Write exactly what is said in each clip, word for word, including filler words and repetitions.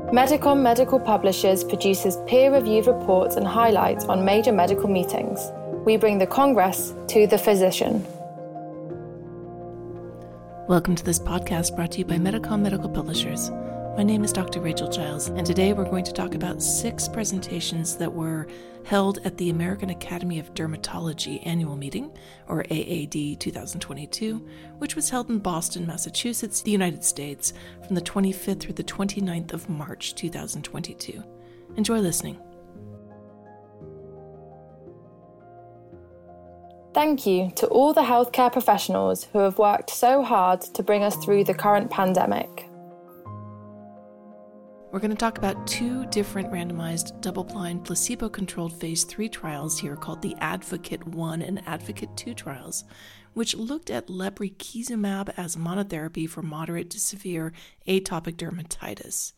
Medicom Medical Publishers produces peer-reviewed reports and highlights on major medical meetings. We bring the Congress to the physician. Welcome to this podcast brought to you by Medicom Medical Publishers. My name is Doctor Rachel Giles, and today we're going to talk about six presentations that were held at the American Academy of Dermatology annual meeting, or A A D twenty twenty-two, which was held in Boston, Massachusetts, the United States, from the twenty-fifth through the twenty-ninth of March two thousand twenty-two. Enjoy listening. Thank you to all the healthcare professionals who have worked so hard to bring us through the current pandemic. We're going to talk about two different randomized, double-blind, placebo-controlled phase three trials here called the Advocate one and Advocate two trials, which looked at lebrikizumab as monotherapy for moderate to severe atopic dermatitis.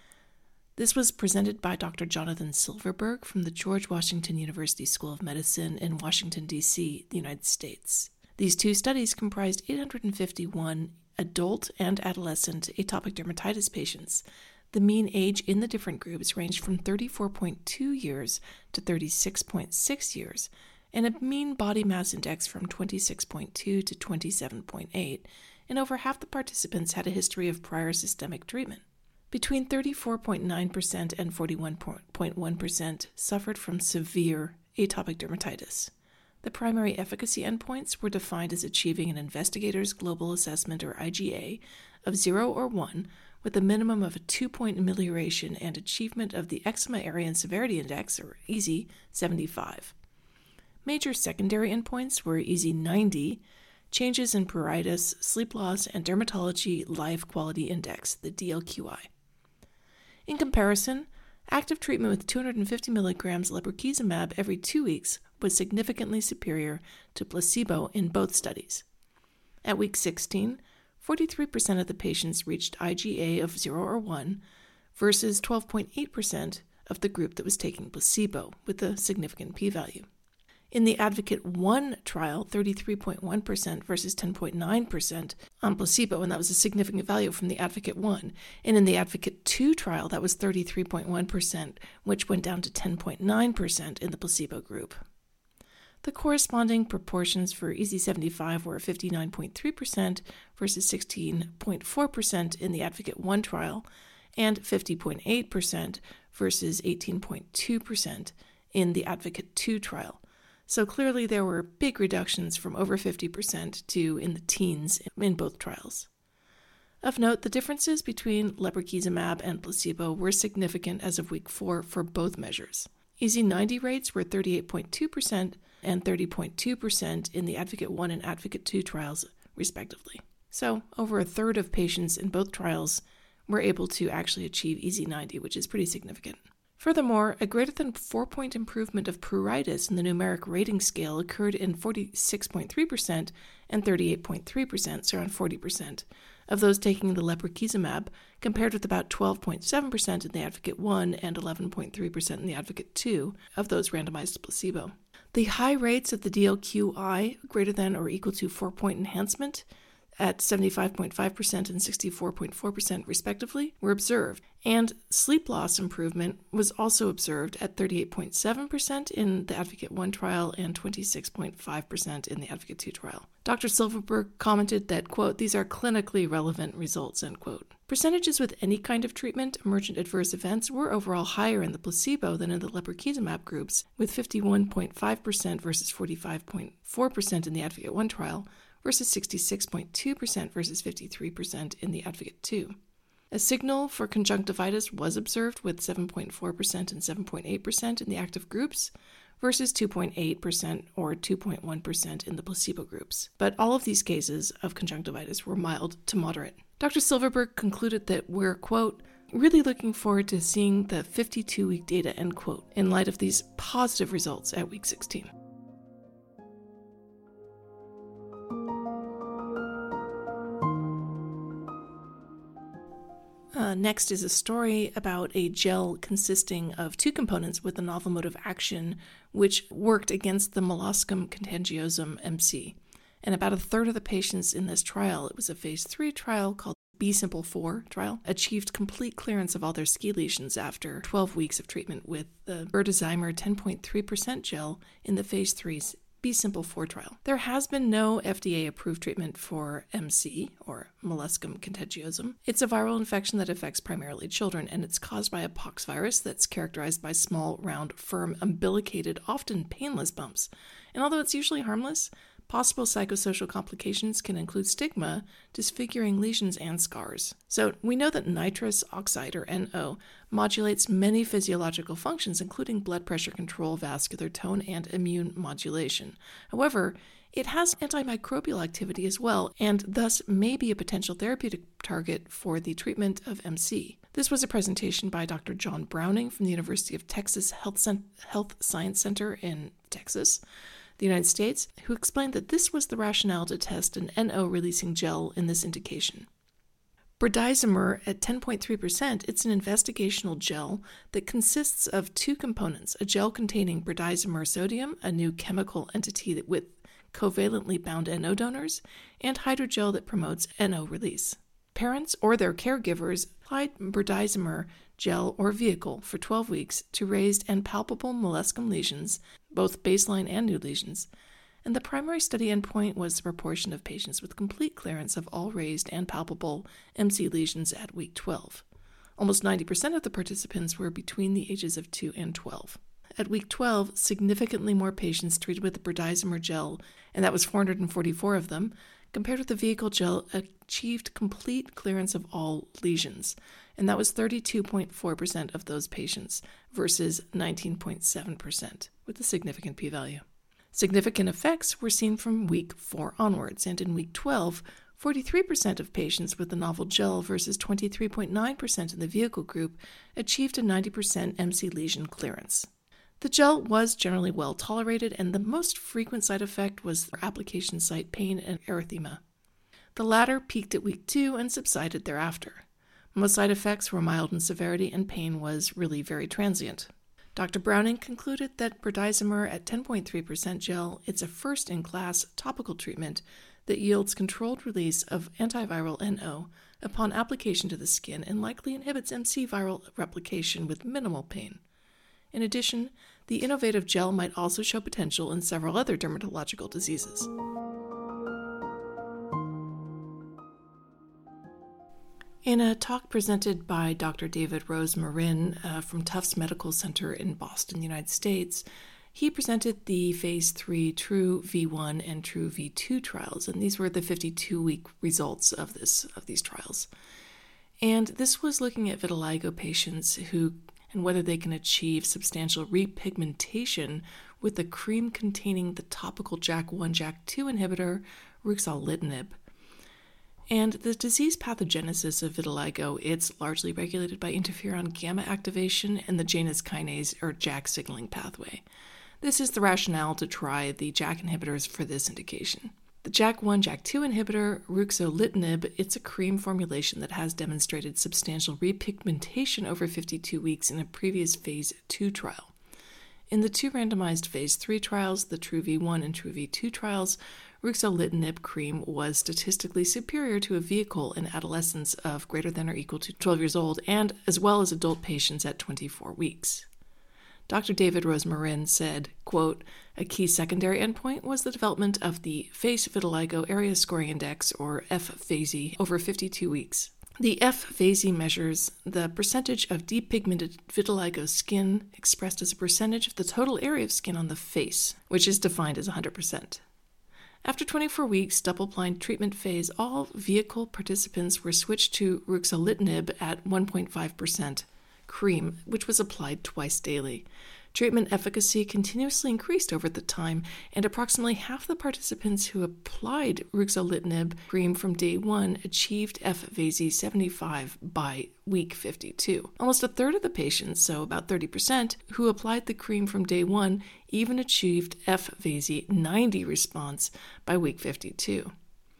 This was presented by Doctor Jonathan Silverberg from the George Washington University School of Medicine in Washington, D C, the United States. These two studies comprised eight hundred fifty-one adult and adolescent atopic dermatitis patients. The mean age in the different groups ranged from thirty-four point two years to thirty-six point six years, and a mean body mass index from twenty-six point two to twenty-seven point eight, and over half the participants had a history of prior systemic treatment. Between thirty-four point nine percent and forty-one point one percent suffered from severe atopic dermatitis. The primary efficacy endpoints were defined as achieving an Investigator's Global Assessment, or I G A, of zero or one, with a minimum of a two-point amelioration and achievement of the Eczema Area and Severity Index, or E A S I, seventy-five. Major secondary endpoints were E A S I ninety, changes in pruritus, sleep loss, and Dermatology Life Quality Index, the D L Q I. In comparison, active treatment with two hundred fifty milligrams lebrikizumab every two weeks was significantly superior to placebo in both studies. At week sixteen, forty-three percent of the patients reached I G A of zero or one versus twelve point eight percent of the group that was taking placebo, with a significant p-value. In the Advocate one trial, thirty-three point one percent versus ten point nine percent on placebo, and that was a significant value from the Advocate one. And in the Advocate two trial, that was thirty-three point one percent, which went down to ten point nine percent in the placebo group. The corresponding proportions for E A S I seventy-five were fifty-nine point three percent versus sixteen point four percent in the Advocate one trial, and fifty point eight percent versus eighteen point two percent in the Advocate two trial. So clearly there were big reductions from over fifty percent to in the teens in both trials. Of note, the differences between lebrikizumab and placebo were significant as of week four for both measures. E A S I ninety rates were thirty-eight point two percent and thirty point two percent in the Advocate one and Advocate two trials, respectively. So over a third of patients in both trials were able to actually achieve E A S I ninety, which is pretty significant. Furthermore, a greater than four-point improvement of pruritus in the numeric rating scale occurred in forty-six point three percent and thirty-eight point three percent, so around forty percent, of those taking the lebrikizumab, compared with about twelve point seven percent in the Advocate one and eleven point three percent in the Advocate two of those randomized to placebo. The high rates of the D L Q I, greater than or equal to four-point enhancement, at seventy-five point five percent and sixty-four point four percent respectively, were observed, and sleep loss improvement was also observed at thirty-eight point seven percent in the Advocate one trial and twenty-six point five percent in the Advocate two trial. Doctor Silverberg commented that, quote, "These are clinically relevant results," end quote. Percentages with any kind of treatment, emergent adverse events, were overall higher in the placebo than in the lebrikizumab groups, with fifty-one point five percent versus forty-five point four percent in the Advocate one trial, versus sixty-six point two percent versus fifty-three percent in the Advocate two. A signal for conjunctivitis was observed with seven point four percent and seven point eight percent in the active groups versus two point eight percent or two point one percent in the placebo groups. But all of these cases of conjunctivitis were mild to moderate. Doctor Silverberg concluded that we're, quote, "really looking forward to seeing the fifty-two-week data," end quote, in light of these positive results at week sixteen. Uh, next is a story about a gel consisting of two components with a novel mode of action which worked against the molluscum contagiosum M C. And about a third of the patients in this trial, it was a phase three trial called B-Simple four trial achieved complete clearance of all their ski lesions after twelve weeks of treatment with the berdazimer ten point three percent gel in the phase three's B-Simple four trial. There has been no F D A-approved treatment for M C, or molluscum contagiosum. It's a viral infection that affects primarily children, and it's caused by a pox virus that's characterized by small, round, firm, umbilicated, often painless bumps. And although it's usually harmless, possible psychosocial complications can include stigma, disfiguring lesions, and scars. So we know that nitrous oxide, or N O, modulates many physiological functions, including blood pressure control, vascular tone, and immune modulation. However, it has antimicrobial activity as well, and thus may be a potential therapeutic target for the treatment of M C. This was a presentation by Doctor John Browning from the University of Texas Health, Cent- Health Science Center in Texas, the United States, who explained that this was the rationale to test an N O-releasing gel in this indication. Berdazimer at ten point three percent, it's an investigational gel that consists of two components, a gel containing berdazimer sodium, a new chemical entity that with covalently bound N O donors, and hydrogel that promotes N O release. Parents or their caregivers applied berdazimer gel or vehicle for twelve weeks to raised and palpable molluscum lesions, both baseline and new lesions, and the primary study endpoint was the proportion of patients with complete clearance of all raised and palpable M C lesions at week twelve. Almost ninety percent of the participants were between the ages of two and twelve. At week twelve, significantly more patients treated with the berdazimer gel, and that was four hundred forty-four of them, compared with the vehicle gel, achieved complete clearance of all lesions, and that was thirty-two point four percent of those patients versus nineteen point seven percent, with a significant p-value. Significant effects were seen from week four onwards, and in week twelve, forty-three percent of patients with the novel gel versus twenty-three point nine percent in the vehicle group achieved a ninety percent M C lesion clearance. The gel was generally well tolerated, and the most frequent side effect was application site pain and erythema. The latter peaked at week two and subsided thereafter. Most side effects were mild in severity, and pain was really very transient. Doctor Browning concluded that berdazimer at ten point three percent gel, it's a first-in-class topical treatment that yields controlled release of antiviral N O upon application to the skin and likely inhibits M C viral replication with minimal pain. In addition, the innovative gel might also show potential in several other dermatological diseases. In a talk presented by Doctor David Rose Marin uh, from Tufts Medical Center in Boston, United States, he presented the phase three True V one and True V two trials, and these were the fifty-two week results of this of these trials. And this was looking at vitiligo patients who and whether they can achieve substantial repigmentation with the cream containing the topical J A K one J A K two inhibitor, ruxolitinib. And the disease pathogenesis of vitiligo, it's largely regulated by interferon gamma activation and the Janus kinase or J A K signaling pathway. This is the rationale to try the J A K inhibitors for this indication. The J A K one J A K two inhibitor, ruxolitinib, it's a cream formulation that has demonstrated substantial repigmentation over fifty-two weeks in a previous phase two trial. In the two randomized phase three trials, the True V one and True V two trials, ruxolitinib cream was statistically superior to a vehicle in adolescents of greater than or equal to twelve years old, and as well as adult patients at twenty-four weeks. Doctor David Rose Marin said, quote, a key secondary endpoint was the development of the Face Vitiligo Area Scoring Index, or F V A S I, over fifty-two weeks. The F V A S I measures the percentage of depigmented vitiligo skin expressed as a percentage of the total area of skin on the face, which is defined as one hundred percent. After twenty-four weeks double-blind treatment phase, all vehicle participants were switched to ruxolitinib at one point five percent cream, which was applied twice daily. Treatment efficacy continuously increased over the time, and approximately half the participants who applied ruxolitinib cream from day one achieved F V A S I seventy-five by week fifty-two. Almost a third of the patients, so about thirty percent, who applied the cream from day one even achieved F V A S I ninety response by week fifty-two.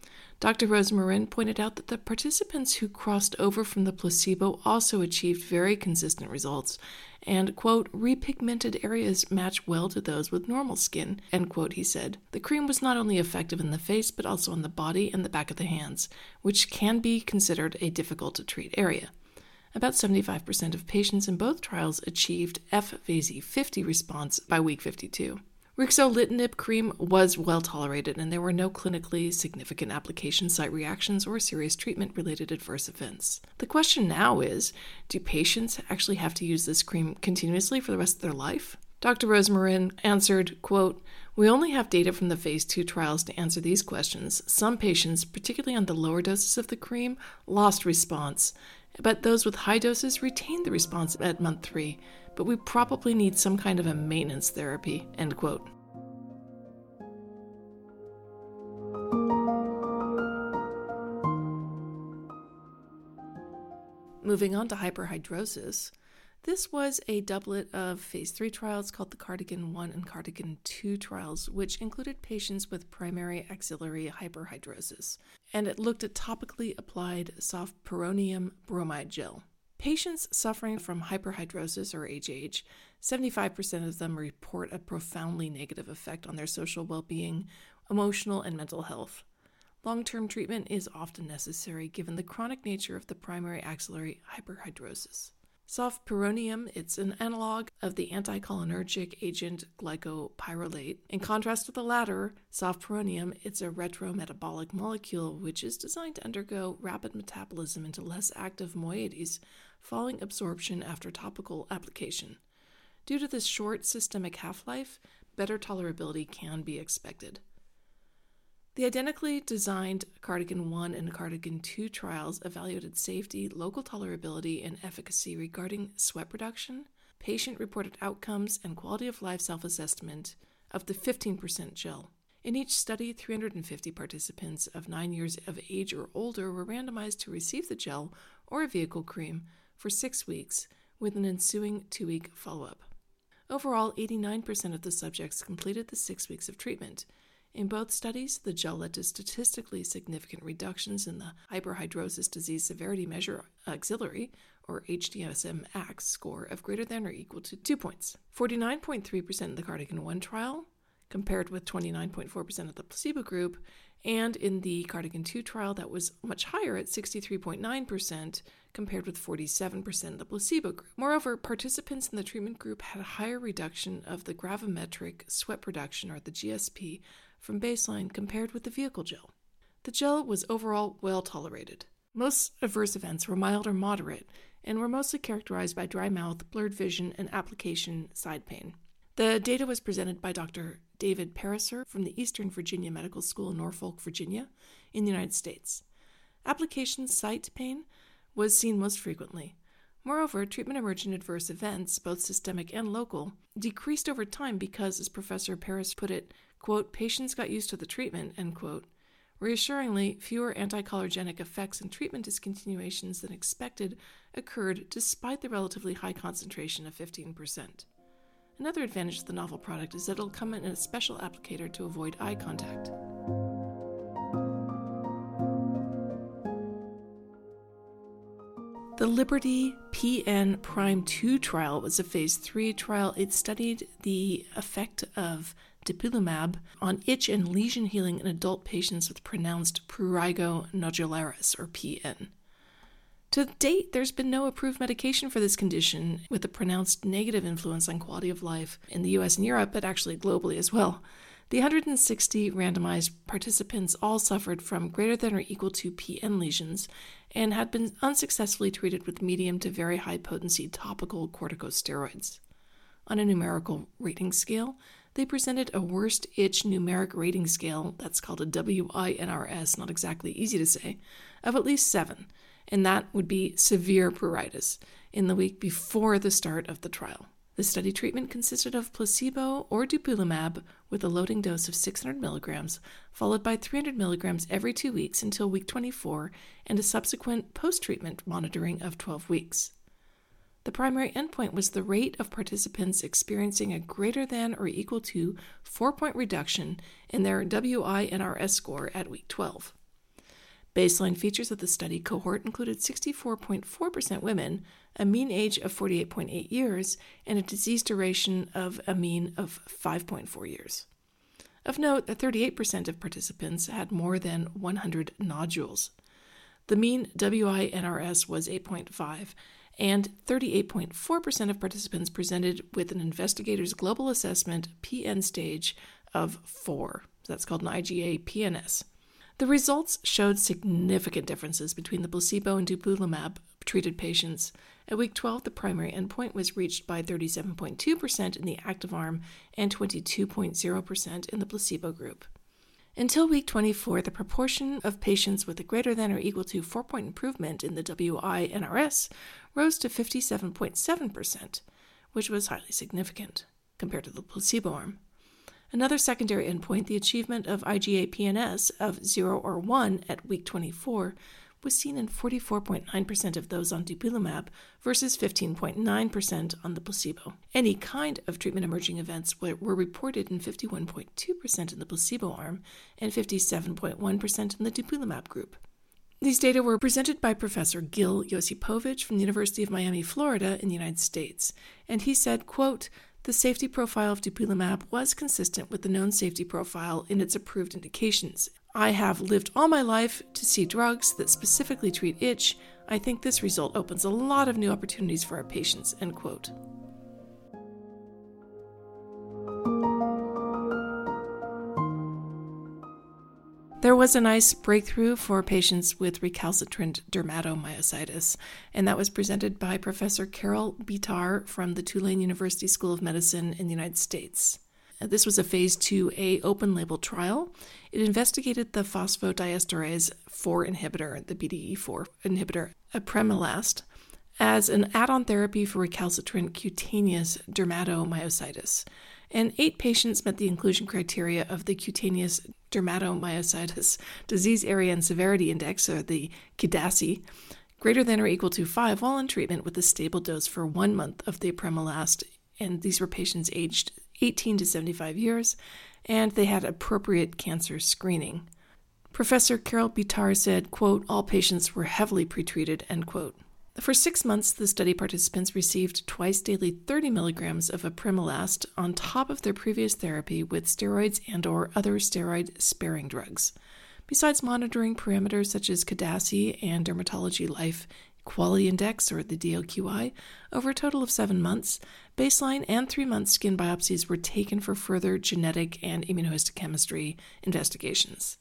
Doctor Rosmarin pointed out that the participants who crossed over from the placebo also achieved very consistent results, and, quote, repigmented areas match well to those with normal skin, end quote, he said. The cream was not only effective in the face, but also on the body and the back of the hands, which can be considered a difficult-to-treat area. About seventy-five percent of patients in both trials achieved F V A S I fifty response by week fifty-two. Ruxolitinib cream was well tolerated, and there were no clinically significant application site reactions or serious treatment-related adverse events. The question now is, do patients actually have to use this cream continuously for the rest of their life? Doctor Rosmarin answered, quote, "We only have data from the phase two trials to answer these questions. Some patients, particularly on the lower doses of the cream, lost response, but those with high doses retained the response at month three. But we probably need some kind of a maintenance therapy," end quote. Moving on to hyperhidrosis, this was a doublet of phase three trials called the Cardigan one and Cardigan two trials, which included patients with primary axillary hyperhidrosis, and it looked at topically applied soft pyrronium bromide gel. Patients suffering from hyperhidrosis, or H H, seventy-five percent of them report a profoundly negative effect on their social well-being, emotional, and mental health. Long-term treatment is often necessary given the chronic nature of the primary axillary hyperhidrosis. Soft pyrronium, it's an analog of the anticholinergic agent glycopyrrolate. In contrast to the latter, soft pyrronium, it's a retrometabolic molecule which is designed to undergo rapid metabolism into less active moieties following absorption after topical application. Due to this short systemic half-life, better tolerability can be expected. The identically designed Cardigan one and Cardigan two trials evaluated safety, local tolerability, and efficacy regarding sweat reduction, patient-reported outcomes, and quality of life self-assessment of the fifteen percent gel. In each study, three hundred fifty participants of nine years of age or older were randomized to receive the gel or a vehicle cream for six weeks with an ensuing two-week follow-up. Overall, eighty-nine percent of the subjects completed the six weeks of treatment. In both studies, the gel led to statistically significant reductions in the Hyperhidrosis Disease Severity Measure Auxiliary, or H D S M A X score of greater than or equal to two points. forty-nine point three percent in the Cardigan one trial, compared with twenty-nine point four percent of the placebo group, and in the Cardigan two trial that was much higher at sixty-three point nine percent, compared with forty-seven percent of the placebo group. Moreover, participants in the treatment group had a higher reduction of the gravimetric sweat production, or the G S P, from baseline compared with the vehicle gel. The gel was overall well tolerated. Most adverse events were mild or moderate and were mostly characterized by dry mouth, blurred vision, and application side pain. The data was presented by Doctor David Pariser from the Eastern Virginia Medical School in Norfolk, Virginia, in the United States. Application site pain was seen most frequently. Moreover, treatment-emergent adverse events, both systemic and local, decreased over time because, as Professor Paris put it, quote, patients got used to the treatment, end quote. Reassuringly, fewer anticholinergic effects and treatment discontinuations than expected occurred despite the relatively high concentration of fifteen percent. Another advantage of the novel product is that it'll come in a special applicator to avoid eye contact. The Liberty P N Prime two trial was a phase three trial. It studied the effect of dupilumab on itch and lesion healing in adult patients with pronounced prurigo nodularis, or P N. To date, there's been no approved medication for this condition, with a pronounced negative influence on quality of life in the U S and Europe, but actually globally as well. The one hundred sixty randomized participants all suffered from greater than or equal to P N lesions and had been unsuccessfully treated with medium to very high potency topical corticosteroids. On a numerical rating scale, they presented a worst itch numeric rating scale, that's called a W I N R S, not exactly easy to say, of at least seven, and that would be severe pruritus, in the week before the start of the trial. The study treatment consisted of placebo or dupilumab with a loading dose of six hundred milligrams, followed by three hundred milligrams every two weeks until week twenty-four, and a subsequent post-treatment monitoring of twelve weeks. The primary endpoint was the rate of participants experiencing a greater than or equal to four-point reduction in their W I N R S score at week twelve. Baseline features of the study cohort included sixty-four point four percent women, a mean age of forty-eight point eight years, and a disease duration of a mean of five point four years. Of note, thirty-eight percent of participants had more than one hundred nodules. The mean W I N R S was eight point five, and thirty-eight point four percent of participants presented with an investigator's global assessment P N stage of four. That's called an I G A P N S. The results showed significant differences between the placebo and dupilumab-treated patients. At week twelve, the primary endpoint was reached by thirty-seven point two percent in the active arm and twenty-two point zero percent in the placebo group. Until week twenty-four, the proportion of patients with a greater than or equal to four-point improvement in the W I N R S rose to fifty-seven point seven percent, which was highly significant compared to the placebo arm. Another secondary endpoint, the achievement of I G A P N S of zero or one at week twenty-four, was seen in forty-four point nine percent of those on dupilumab versus fifteen point nine percent on the placebo. Any kind of treatment-emerging events were, were reported in fifty-one point two percent in the placebo arm and fifty-seven point one percent in the dupilumab group. These data were presented by Professor Gil Josipovich from the University of Miami, Florida, in the United States, and he said, quote, "The safety profile of dupilumab was consistent with the known safety profile in its approved indications. I have lived all my life to see drugs that specifically treat itch. I think this result opens a lot of new opportunities for our patients," end quote. There was a nice breakthrough for patients with recalcitrant dermatomyositis, and that was presented by Professor Carol Bitar from the Tulane University School of Medicine in the United States. This was a phase two A open-label trial. It investigated the phosphodiesterase four inhibitor, the B D E four inhibitor, apremilast, as an add-on therapy for recalcitrant cutaneous dermatomyositis. And eight patients met the inclusion criteria of the cutaneous dermatomyositis disease area and severity index, or the C D A S I, greater than or equal to five while on treatment with a stable dose for one month of the apremilast. And these were patients aged eighteen to seventy-five years, and they had appropriate cancer screening. Professor Carol Bitar said, quote, "All patients were heavily pretreated," end quote. For six months, the study participants received twice daily thirty milligrams of apremilast on top of their previous therapy with steroids and or other steroid-sparing drugs. Besides monitoring parameters such as C D A S I and Dermatology Life Quality Index, or the D L Q I, over a total of seven months, baseline and three-month skin biopsies were taken for further genetic and immunohistochemistry investigations.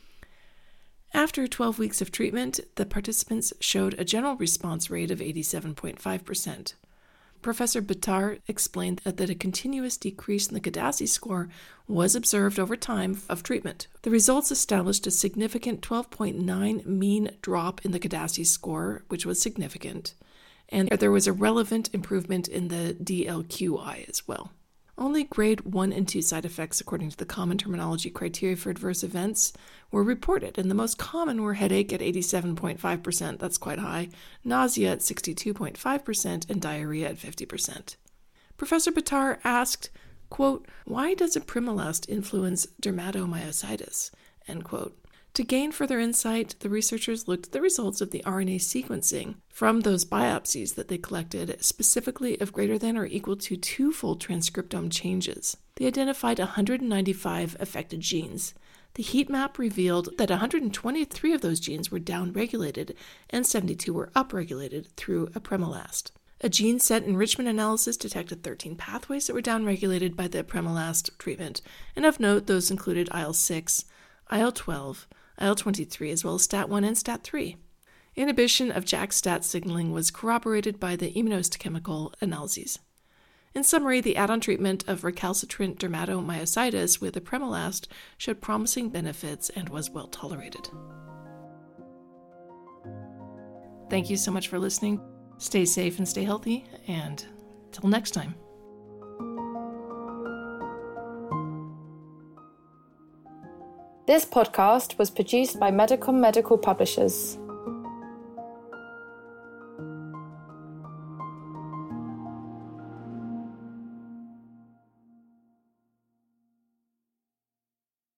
After twelve weeks of treatment, the participants showed a general response rate of eighty-seven point five percent. Professor Bitar explained that a continuous decrease in the C D A S I score was observed over time of treatment. The results established a significant twelve point nine mean drop in the C D A S I score, which was significant, and there was a relevant improvement in the D L Q I as well. Only grade one and two side effects, according to the common terminology criteria for adverse events, were reported, and the most common were headache at eighty-seven point five percent, that's quite high, nausea at sixty-two point five percent, and diarrhea at fifty percent. Professor Bitar asked, quote, "Why does apremilast influence dermatomyositis?" End quote. To gain further insight, the researchers looked at the results of the R N A sequencing from those biopsies that they collected, specifically of greater than or equal to two-fold transcriptome changes. They identified one hundred ninety-five affected genes. The heat map revealed that one hundred twenty-three of those genes were downregulated and seventy-two were upregulated through apremilast. A gene set enrichment analysis detected thirteen pathways that were downregulated by the apremilast treatment, and of note, those included I L six, I L twelve, I L twenty-three, as well as STAT one and STAT three. Inhibition of JAK-STAT signaling was corroborated by the immunohistochemical analyses. In summary, the add-on treatment of recalcitrant dermatomyositis with apremilast showed promising benefits and was well tolerated. Thank you so much for listening. Stay safe and stay healthy, and till next time. This podcast was produced by Medicom Medical Publishers.